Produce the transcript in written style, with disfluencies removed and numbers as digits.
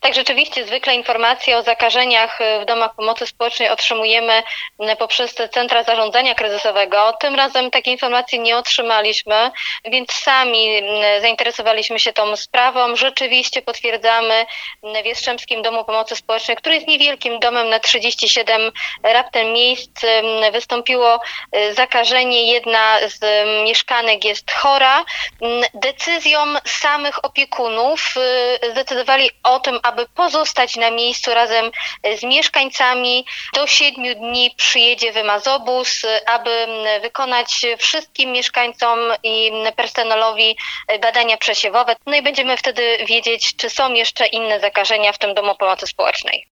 Tak, rzeczywiście zwykle informacje o zakażeniach w domach pomocy społecznej otrzymujemy poprzez te centra zarządzania kryzysowego. Tym razem takiej informacji nie otrzymaliśmy, więc sami zainteresowaliśmy się tą sprawą. Rzeczywiście potwierdzamy, w Jastrzębskim Domu Pomocy Społecznej, który jest niewielkim domem na 37 raptem miejsc, wystąpiło zakażenie. Jedna z mieszkanek jest chora. Decyzją samych opiekunów zdecydowali o tym, aby pozostać na miejscu razem z mieszkańcami. Do 7 dni przyjedzie wymazobus, aby wykonać wszystkim mieszkańcom i personelowi badania przesiewowe. No i będziemy wtedy wiedzieć, czy są jeszcze inne zakażenia w tym domu pomocy społecznej.